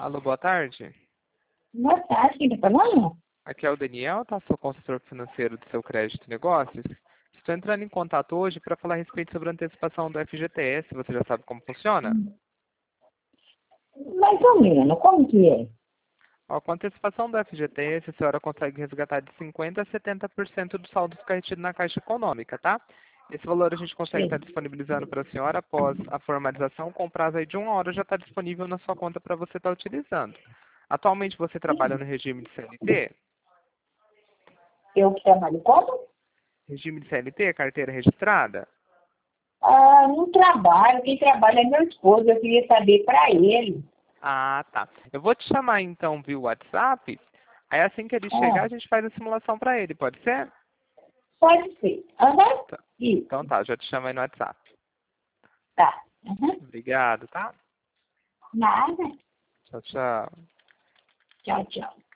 Alô, boa tarde. Boa tarde, quem tá falando? Aqui é o Daniel, tá? Sou consultor financeiro do seu crédito e negócios. Estou entrando em contato hoje para falar a respeito sobre a antecipação do FGTS. Você já sabe como funciona? Mais ou menos, como que é? Ó, com a antecipação do FGTS, a senhora consegue resgatar de 50% a 70% do saldo ficar retido na Caixa Econômica, tá? Esse valor a gente consegue estar Sim. disponibilizando para a senhora após a formalização, com prazo aí de 1 hora já está disponível na sua conta para você estar utilizando. Atualmente você trabalha no regime de CLT? Eu que trabalho como? Regime de CLT, carteira registrada? Ah, não trabalho, quem trabalha é meu esposo, eu queria saber para ele. Ah, tá. Eu vou te chamar então via WhatsApp. Aí assim que ele chegar, Ah, a gente faz a simulação para ele, pode ser? pode ser. Aham, Tá. Então isso, tá, já te chamo aí no WhatsApp. tá. Aham. Obrigado, tá? Nada. Tchau, tchau. Tchau, tchau.